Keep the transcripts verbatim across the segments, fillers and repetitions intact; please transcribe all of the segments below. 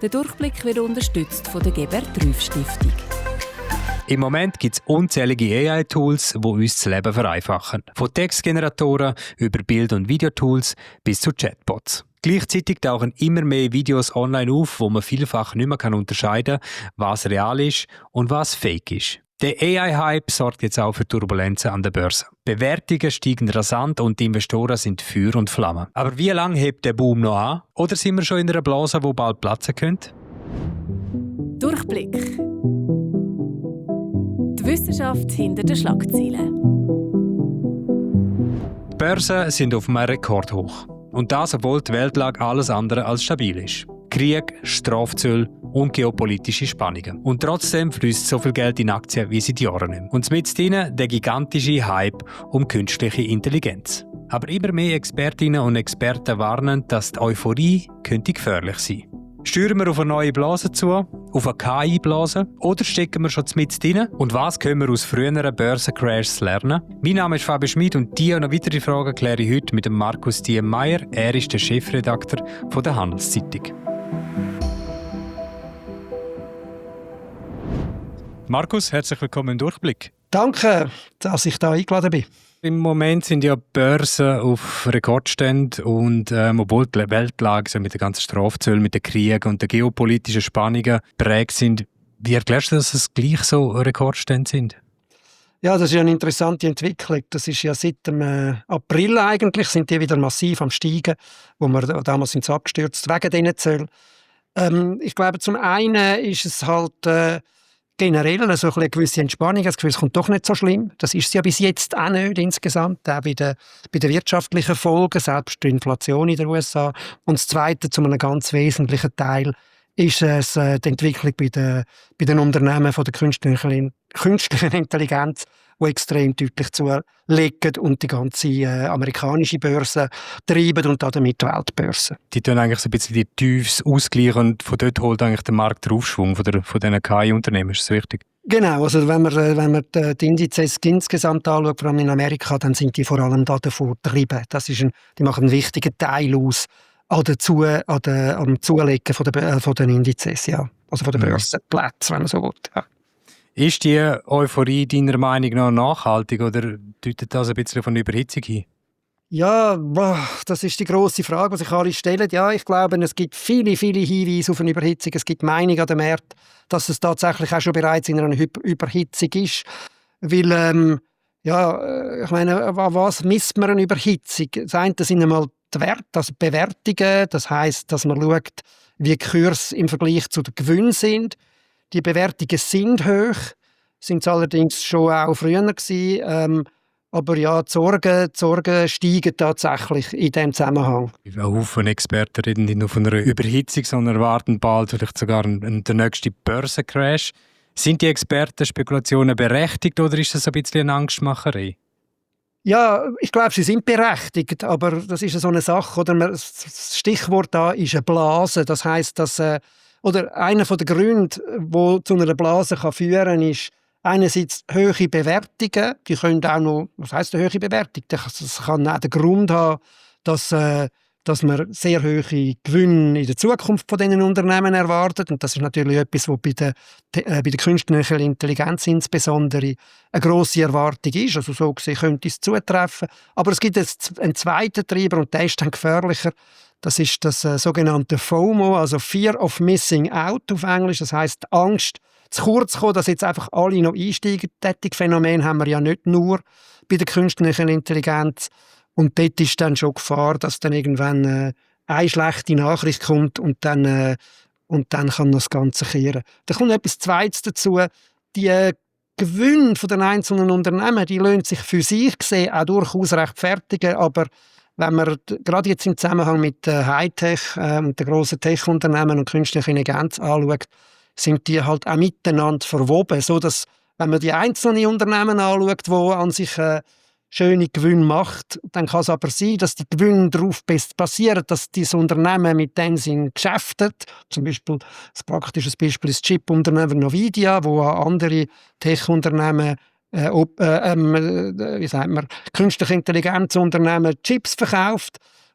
Der Durchblick wird unterstützt von der Gebert-Rüff-Stiftung. Im Moment gibt es unzählige A I-Tools, die uns das Leben vereinfachen. Von Textgeneratoren über Bild- und Videotools bis zu Chatbots. Gleichzeitig tauchen immer mehr Videos online auf, wo man vielfach nicht mehr unterscheiden kann, was real ist und was fake ist. Der A I-Hype sorgt jetzt auch für Turbulenzen an der Börse. Bewertungen steigen rasant und die Investoren sind Feuer und Flamme. Aber wie lange hebt der Boom noch an? Oder sind wir schon in einer Blase, die bald platzen könnte? Durchblick. Die Wissenschaft hinter den Schlagzeilen. Die Börsen sind auf einem Rekordhoch. Und das, obwohl die Weltlage alles andere als stabil ist. Krieg, Strafzölle und geopolitische Spannungen. Und trotzdem fließt so viel Geld in Aktien wie seit Jahren nicht mehr. Und mit drinnen der gigantische Hype um künstliche Intelligenz. Aber immer mehr Expertinnen und Experten warnen, dass die Euphorie könnte gefährlich sein könnte. Steuern wir auf eine neue Blase zu, auf eine K I-Blase oder stecken wir schon mit drin? Und was können wir aus früheren Börsencrashs lernen? Mein Name ist Fabio Schmid und diese und noch weitere Fragen kläre ich heute mit dem Markus Diemeyer. Er ist der Chefredakteur von der Handelszeitung. Markus, herzlich willkommen im Durchblick. Danke, dass ich da eingeladen bin. Im Moment sind ja Börsen auf Rekordständen und ähm, obwohl die Weltlage so mit den ganzen Strafzöllen, mit den Kriegen und den geopolitischen Spannungen prägt sind, wie erklärst du, dass es gleich so Rekordstände sind? Ja, das ist ja eine interessante Entwicklung. Das ist ja seit dem äh, April eigentlich, sind die wieder massiv am Steigen, wo wir damals sind sie abgestürzt wegen diesen Zöllen. Ähm, ich glaube, zum einen ist es halt äh, generell so eine gewisse Entspannung. Das Gefühl, es kommt doch nicht so schlimm. Das ist es ja bis jetzt auch nicht insgesamt, auch bei den, bei den wirtschaftlichen Folgen, selbst die Inflation in den U S A. Und das Zweite, zu einem ganz wesentlichen Teil, ist es äh, die Entwicklung bei den, bei den Unternehmen von der künstlichen, künstlichen Intelligenz, die extrem deutlich zulegen und die ganze äh, amerikanische Börse treiben und damit die Weltbörse. Die tun eigentlich so ein bisschen die Tiefs ausgleichen und von dort holt eigentlich der Markt den Aufschwung von, der, von diesen K I-Unternehmen. Ist das richtig? Genau, also wenn man, wenn man die, die Indizes insgesamt anschaut, vor allem in Amerika, dann sind die vor allem da davon getrieben. Das ist ein, die machen einen wichtigen Teil aus an der Zu, an der, am Zulegen von, der, von den Indizes, ja. Also von den Börsenplätzen, wenn man so will. Ja. Ist die Euphorie deiner Meinung nach nachhaltig oder deutet das ein bisschen von Überhitzung hin? Ja, das ist die grosse Frage, die sich alle stellen. Ja, ich glaube, es gibt viele, viele Hinweise auf eine Überhitzung. Es gibt Meinungen an dem Markt, dass es tatsächlich auch schon bereits in einer Überhitzung ist. Weil, ähm, ja, ich meine, was misst man eine Überhitzung? Das eine sind einmal die Werte, also Bewertungen. Das heisst, dass man schaut, wie die Kurse im Vergleich zu den Gewinnen sind. Die Bewertungen sind hoch, sind es allerdings schon auch früher gewesen. Ähm, aber ja, die Sorgen, die Sorgen steigen tatsächlich in diesem Zusammenhang. Ein Haufen Experten reden nicht nur von einer Überhitzung, sondern erwarten bald vielleicht sogar einen, den nächsten Börsencrash. Sind die Expertenspekulationen berechtigt oder ist das ein bisschen eine Angstmacherei? Ja, ich glaube, sie sind berechtigt, aber das ist so eine Sache. Oder das Stichwort da ist eine Blase. Das heisst, dass äh, oder einer der Gründe, die zu einer Blase kann führen kann, ist einerseits hohe Bewertungen. Die können auch noch, was heisst eine hohe Bewertung? Das kann auch den Grund haben, dass, äh, dass man sehr hohe Gewinne in der Zukunft von diesen Unternehmen erwartet. Und das ist natürlich etwas, was bei der, äh, bei der künstlichen Intelligenz insbesondere eine grosse Erwartung ist. Also so gesehen könnte es zutreffen. Aber es gibt jetzt einen zweiten Treiber und der ist dann gefährlicher. Das ist das äh, sogenannte FOMO, also Fear of Missing Out auf Englisch. Das heisst, die Angst, zu kurz zu kommen, dass jetzt einfach alle noch einsteigen. Das Phänomen haben wir ja nicht nur bei der künstlichen Intelligenz. Und dort ist dann schon Gefahr, dass dann irgendwann äh, eine schlechte Nachricht kommt und dann, äh, und dann kann das Ganze kehren. Da kommt etwas Zweites dazu. Die äh, Gewinne der einzelnen Unternehmen, die lassen sich für sich gesehen auch durchaus rechtfertigen, aber wenn man gerade jetzt im Zusammenhang mit äh, Hightech äh, und den grossen Tech-Unternehmen und künstlicher Intelligenz anschaut, sind die halt auch miteinander verwoben, so dass, wenn man die einzelnen Unternehmen anschaut, die an sich äh, schöne Gewinne macht, dann kann es aber sein, dass die Gewinne darauf basieren, dass dieses Unternehmen mit denen sie geschäftet. Zum Beispiel, das praktische Beispiel ist das Chip-Unternehmen Nvidia, wo andere Tech-Unternehmen Äh, ob, äh, ähm, wie sagt man, künstliche Intelligenzunternehmen Chips verkauft.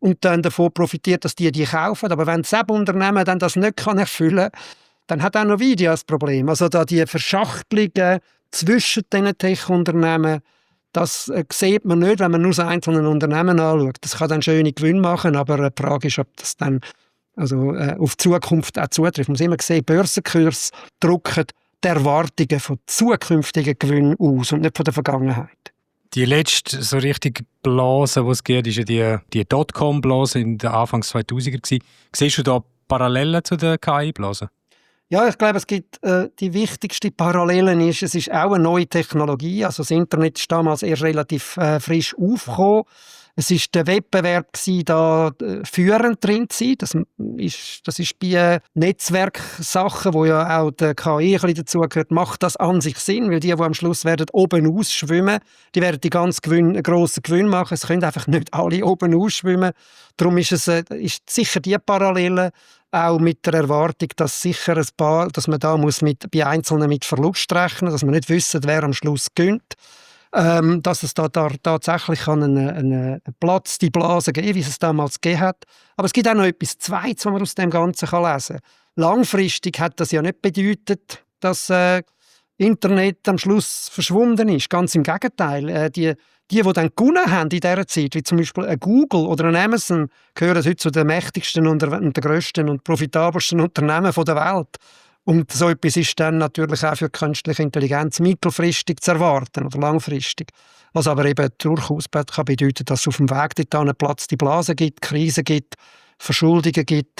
und dann davon profitiert, dass die die kaufen. Aber wenn das Unternehmen dann das nicht kann erfüllen kann, dann hat auch noch Nvidia das Problem. Also da die Verschachtelungen zwischen diesen Tech-Unternehmen, das äh, sieht man nicht, wenn man nur das einzelne Unternehmen anschaut. Das kann dann schöne Gewinne machen, aber äh, die Frage ist, ob das dann also, äh, auf die Zukunft auch zutrifft. Man muss immer sehen, Börsenkurs drücken die Erwartungen von zukünftigen Gewinnen aus und nicht von der Vergangenheit. Die letzte so richtige Blase, die es gibt, ist ja die, die Dotcom-Blase in den Anfangs zweitausender gewesen. Siehst du da Parallelen zu der K I-Blase? Ja, ich glaube, es gibt äh, die wichtigste Parallele ist, es ist auch eine neue Technologie. Also das Internet ist damals erst relativ äh, frisch aufgekommen. Es war der Wettbewerb, gewesen, da äh, führend drin zu sein. Das ist, das ist bei äh, Netzwerksachen, wo ja auch der K I ein bisschen dazugehört, macht das an sich Sinn, weil die, die am Schluss werden oben ausschwimmen, die werden die ganz gewinn, grossen Gewinn machen. Es können einfach nicht alle oben ausschwimmen. Darum ist es äh, ist sicher die Parallele, auch mit der Erwartung, dass sicher ein paar, dass man da muss mit, bei Einzelnen mit Verlust rechnen, dass man nicht wissen, wer am Schluss gönnt. Ähm, dass es da, da tatsächlich einen, einen Platz, die Blase geben, wie es damals gegeben hat. Aber es gibt auch noch etwas Zweites, was man aus dem Ganzen lesen kann. Langfristig hat das ja nicht bedeutet, dass äh, Internet am Schluss verschwunden ist. Ganz im Gegenteil. Äh, die, die, die dann gewonnen haben in dieser Zeit, wie zum Beispiel ein Google oder ein Amazon, gehören heute zu den mächtigsten und den grössten und profitabelsten Unternehmen der Welt. Und so etwas ist dann natürlich auch für künstliche Intelligenz mittelfristig zu erwarten oder langfristig. Was aber eben durchaus kann bedeuten, dass es auf dem Weg dorthin einen Platz die Blase gibt, Krisen gibt, Verschuldungen gibt.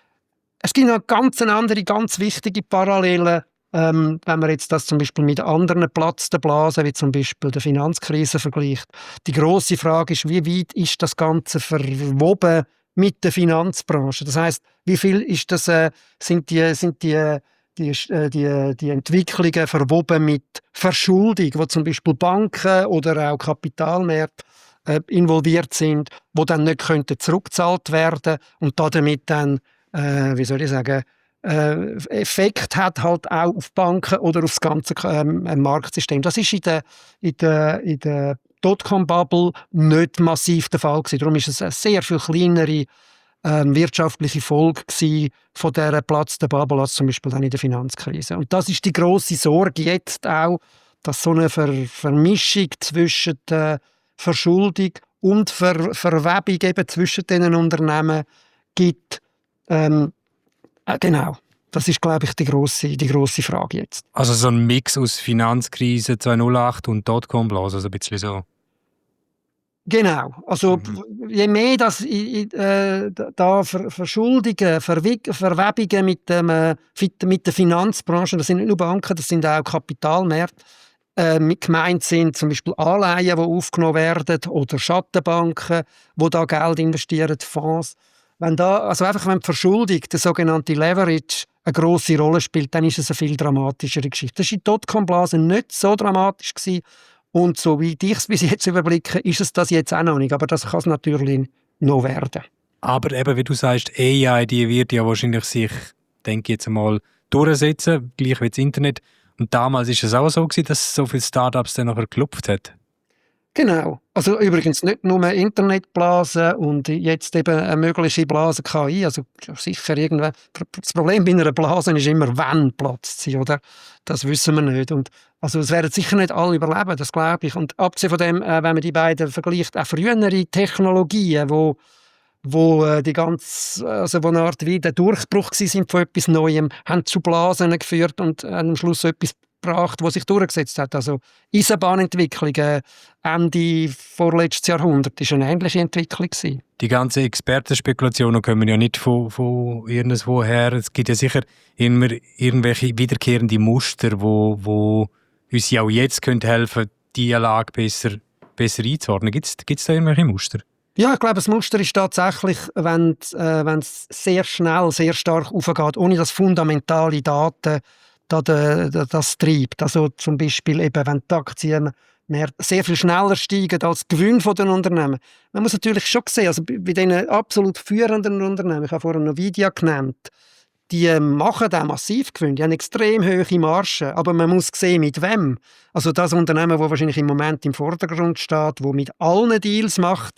Es gibt noch ganz eine andere, ganz wichtige Parallelen, ähm, wenn man jetzt das zum Beispiel mit anderen Platz der Blase, wie zum Beispiel der Finanzkrise vergleicht. Die grosse Frage ist, wie weit ist das Ganze verwoben mit der Finanzbranche? Das heisst, wie viel ist das, äh, sind die, sind die, die, die, die Entwicklungen verwoben mit Verschuldung, wo zum Beispiel Banken oder auch Kapitalmärkte äh, involviert sind, wo dann nicht könnten zurückgezahlt werden und damit dann, äh, wie soll ich sagen, äh, Effekt hat halt auch auf Banken oder auf das ganze äh, Marktsystem. Das ist in der, in der, in der Dotcom-Bubble nicht massiv der Fall gewesen. Darum ist es eine sehr viel kleinere ähm, wirtschaftliche Folge gewesen von dieser Platz der Bubble als zum Beispiel dann in der Finanzkrise. Und das ist die grosse Sorge jetzt auch, dass so eine Ver Vermischung zwischen der Verschuldung und Ver Verwebung eben zwischen diesen Unternehmen gibt. Ähm, äh, genau. Das ist, glaube ich, die grosse, die grosse Frage jetzt. Also so ein Mix aus Finanzkrise zweitausendacht und Dotcom-Blase, also ein bisschen so. Genau. Also Mhm. je mehr das, äh, da Ver Verschuldungen, Verwi Verwebungen mit, dem, äh, mit der Finanzbranche, das sind nicht nur Banken, das sind auch Kapitalmärkte, äh, gemeint sind zum Beispiel Anleihen, die aufgenommen werden, oder Schattenbanken, die da Geld investieren, Fonds. Wenn da, also einfach wenn die Verschuldung, der sogenannte Leverage, eine grosse Rolle spielt, dann ist es eine viel dramatischere Geschichte. Das war in der Dotcom-Blase nicht so dramatisch gewesen. Und so wie ich es bis jetzt überblicke, ist es das jetzt auch noch nicht. Aber das kann es natürlich noch werden. Aber eben, wie du sagst, A I, die wird ja wahrscheinlich sich, denke ich jetzt einmal, durchsetzen, gleich wie das Internet. Und damals war es auch so gewesen, dass so viele Startups dann nachher geklopft hat. Genau. Also übrigens nicht nur Internetblasen und jetzt eben eine mögliche Blase K I. Also sicher irgendwann. Das Problem bei einer Blase ist immer, wann platzt sie, oder? Das wissen wir nicht. Und also es werden sicher nicht alle überleben, das glaube ich. Und abgesehen von dem, äh, wenn man die beiden vergleicht, auch frühere Technologien, wo wo äh, die ganz, also wo eine Art wie der Durchbruch sind von etwas Neuem, haben zu Blasen geführt und äh, am Schluss etwas gebracht, was sich durchgesetzt hat. Also Eisenbahnentwicklung äh, Ende vorletztes Jahrhundert ist eine ähnliche Entwicklung gewesen. Die ganzen Expertenspekulationen kommen ja nicht von, von irgendwo her. Es gibt ja sicher immer irgendwelche wiederkehrende Muster, wo, wo uns ja auch jetzt können helfen, die Lage besser, besser einzuordnen. Gibt es da irgendwelche Muster? Ja, ich glaube, das Muster ist tatsächlich, wenn es äh, sehr schnell, sehr stark aufgeht, ohne dass fundamentale Daten da, da, da, das treibt. Also zum Beispiel, eben, wenn die Aktien mehr, sehr viel schneller steigen als die Gewinne der Unternehmen. Man muss natürlich schon sehen, also bei, bei den absolut führenden Unternehmen, ich habe vorhin noch Nvidia genannt, die machen auch massiv Gewinn, die haben extrem hohe Margen, aber man muss sehen, mit wem. Also das Unternehmen, das wahrscheinlich im Moment im Vordergrund steht, das mit allen Deals macht,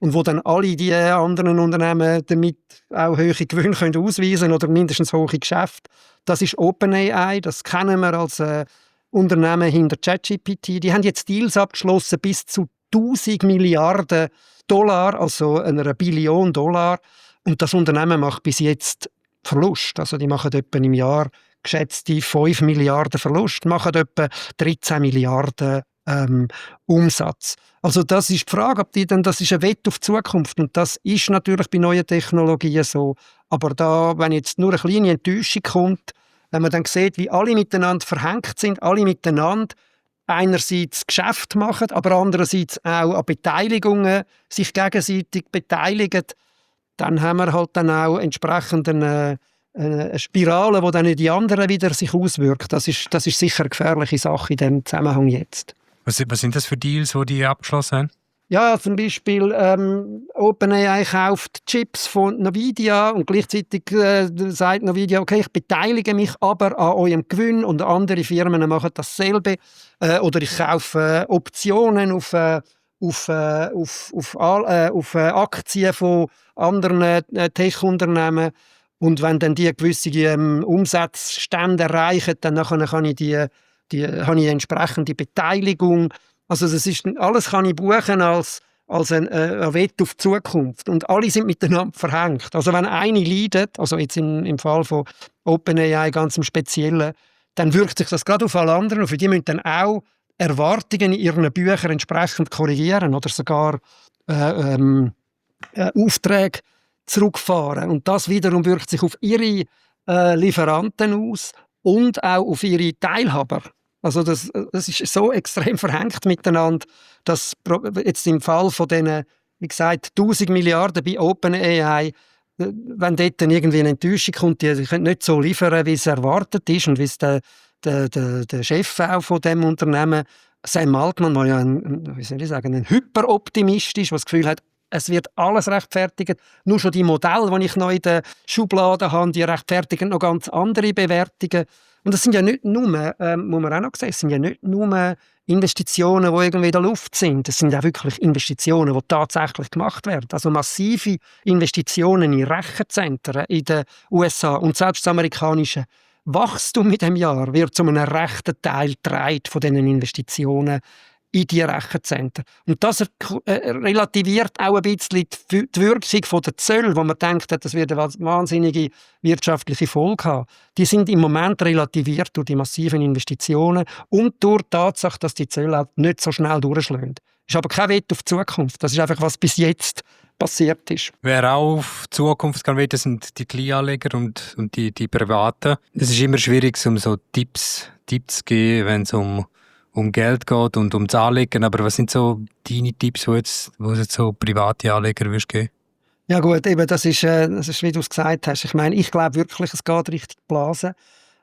und wo dann alle die anderen Unternehmen damit auch hohe Gewinne können ausweisen oder mindestens hohe Geschäfte. Das ist OpenAI, das kennen wir als äh, Unternehmen hinter ChatGPT. Die haben jetzt Deals abgeschlossen bis zu tausend Milliarden Dollar, also einer Billion Dollar. Und das Unternehmen macht bis jetzt Verlust. Also die machen etwa im Jahr geschätzte fünf Milliarden Verlust, machen etwa dreizehn Milliarden ähm, Umsatz. Also das ist die Frage, ob die dann, das ist ein Wett auf die Zukunft und das ist natürlich bei neuen Technologien so. Aber da, wenn jetzt nur eine kleine Enttäuschung kommt, wenn man dann sieht, wie alle miteinander verhängt sind, alle miteinander einerseits Geschäft machen, aber andererseits auch an Beteiligungen sich gegenseitig beteiligen, dann haben wir halt dann auch entsprechend eine, eine Spirale, die dann in die anderen wieder sich auswirkt. Das ist, das ist sicher eine gefährliche Sache in diesem Zusammenhang jetzt. Was, was sind das für Deals, die die abgeschlossen haben? Ja, zum Beispiel ähm, OpenAI kauft Chips von Nvidia und gleichzeitig äh, sagt Nvidia, okay, ich beteilige mich aber an eurem Gewinn und andere Firmen machen dasselbe. Äh, oder ich kaufe äh, Optionen auf, äh, auf, äh, auf, auf, äh, auf äh, Aktien von anderen äh, Tech-Unternehmen. Und wenn dann die gewisse ähm, Umsatzstände erreichen, dann nachher kann ich die, die, habe ich entsprechende Beteiligung. Also das ist, alles kann ich buchen als, als ein, äh, ein Wett auf die Zukunft. Und alle sind miteinander verhängt. Also wenn eine leidet, also jetzt im, im Fall von OpenAI ganz im Speziellen, dann wirkt sich das gerade auf alle anderen. Und für die müssen dann auch Erwartungen in ihren Büchern entsprechend korrigieren oder sogar äh, ähm, äh, Aufträge zurückfahren. Und das wiederum wirkt sich auf ihre äh, Lieferanten aus und auch auf ihre Teilhaber. Also das, das ist so extrem verhängt miteinander, dass jetzt im Fall von diesen, wie gesagt, tausend Milliarden bei OpenAI, wenn dort dann irgendwie eine Enttäuschung kommt, die können nicht so liefern, wie es erwartet ist und wie es der, der, der, der Chef auch von dem Unternehmen, Sam Altman, der ja ein, wie soll ich sagen, ein Hyperoptimist ist, der das Gefühl hat, es wird alles rechtfertigt. Nur schon die Modelle, die ich noch in der Schublade habe, die rechtfertigen noch ganz andere Bewertungen. Und das sind ja nicht nur, ähm, muss man auch noch sagen, es sind ja nicht nur Investitionen, die irgendwie in der Luft sind. Es sind ja wirklich Investitionen, die tatsächlich gemacht werden. Also massive Investitionen in Rechenzentren in den U S A und selbst das amerikanische Wachstum in diesem Jahr wird zu einem rechten Teil getragen von diesen Investitionen in die Rechenzentren. Und das äh, relativiert auch ein bisschen die, die Wirkung der Zölle, wo man denkt, das wird eine wahnsinnige wirtschaftliche Folge haben. Die sind im Moment relativiert durch die massiven Investitionen und durch die Tatsache, dass die Zölle halt nicht so schnell durchschlagen. Das ist aber kein Wett auf die Zukunft. Das ist einfach, was bis jetzt passiert ist. Wer auch auf die Zukunft kann wetten, sind die Kleinanleger und, und die, die Privaten. Es ist immer schwierig, um so Tipps, Tipps zu geben, wenn es um um Geld geht und um das Anlegen. Aber was sind so deine Tipps, die jetzt, wo jetzt so private Anleger würdest geben? Ja gut, eben, das ist, äh, das ist, wie du es gesagt hast. Ich meine, ich glaube wirklich, es geht Richtung Blase.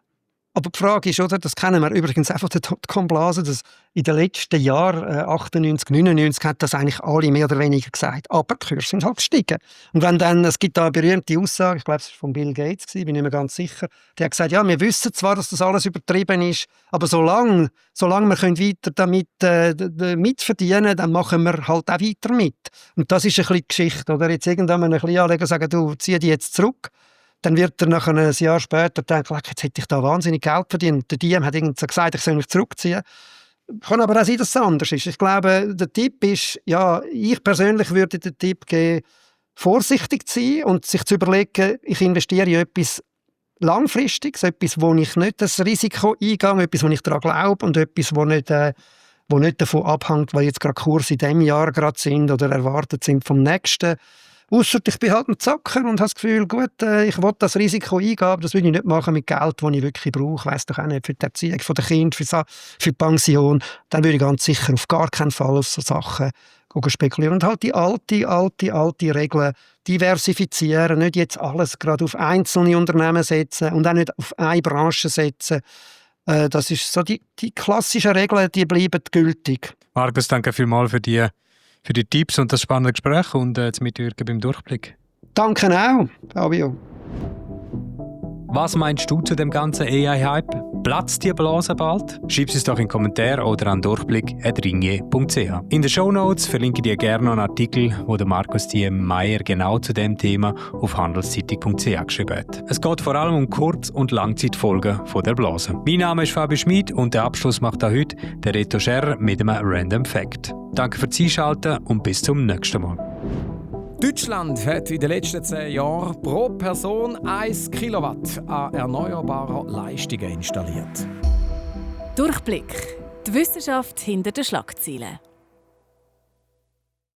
Aber die Frage ist, oder, das kennen wir übrigens einfach der Dotcom-Blase, dass in den letzten Jahren, äh, achtundneunzig, neunundneunzig, hat das eigentlich alle mehr oder weniger gesagt. Aber die Kurse sind halt gestiegen. Und wenn dann, es gibt da eine berühmte Aussage, ich glaube, es war von Bill Gates, bin ich mir ganz sicher, der hat gesagt, ja, wir wissen zwar, dass das alles übertrieben ist, aber solange, solange wir können weiter damit äh, mitverdienen, dann machen wir halt auch weiter mit. Und das ist ein bisschen die Geschichte. Oder jetzt irgendwann ein bisschen Anleger sagen, du, zieh die jetzt zurück. Dann wird er nach einem Jahr später denken, jetzt hätte ich da wahnsinnig Geld verdient. Der D M hat irgendwie gesagt, ich soll mich zurückziehen. Kann aber auch sein, dass es anders ist. Ich glaube, der Tipp ist, ja, ich persönlich würde den Tipp geben, vorsichtig zu sein und sich zu überlegen, ich investiere in etwas Langfristiges, etwas, wo ich nicht das Risiko eingehe, etwas, wo ich daran glaube und etwas, wo nicht, äh, wo nicht davon abhängt, weil jetzt gerade Kurse in diesem Jahr gerade sind oder erwartet sind vom nächsten. Ausser ich bin halt ein Zocker und habe das Gefühl, gut, äh, ich will das Risiko eingehen, aber das will ich nicht machen mit Geld, das ich wirklich brauche. Ich weiss doch auch nicht, für die Erziehung der Kinder, für, für die Pension. Dann würde ich ganz sicher auf gar keinen Fall auf so Sachen spekulieren. Und halt die alte, alte, alte Regeln diversifizieren, nicht jetzt alles gerade auf einzelne Unternehmen setzen und auch nicht auf eine Branche setzen. Äh, das ist so die, die klassischen Regeln, die bleiben gültig. Markus, danke vielmals für die für die Tipps und das spannende Gespräch und äh, das Mitwirken beim Durchblick. Danke auch, Fabio. Was meinst du zu dem ganzen A I-Hype? Platzt die Blase bald? Schreib es doch in den Kommentaren oder an durchblick at ringier punkt c h. In den Shownotes verlinke ich dir gerne noch einen Artikel, wo der Markus Diem Meyer genau zu dem Thema auf handelszeitung punkt c h geschrieben hat. Es geht vor allem um Kurz- und Langzeitfolgen von der Blase. Mein Name ist Fabi Schmid und den Abschluss macht auch heute der Reto Scherrer mit einem Random Fact. Danke fürs Einschalten und bis zum nächsten Mal. Deutschland hat in den letzten zehn Jahren pro Person ein Kilowatt an erneuerbarer Leistungen installiert. Durchblick. Die Wissenschaft hinter den Schlagzeilen.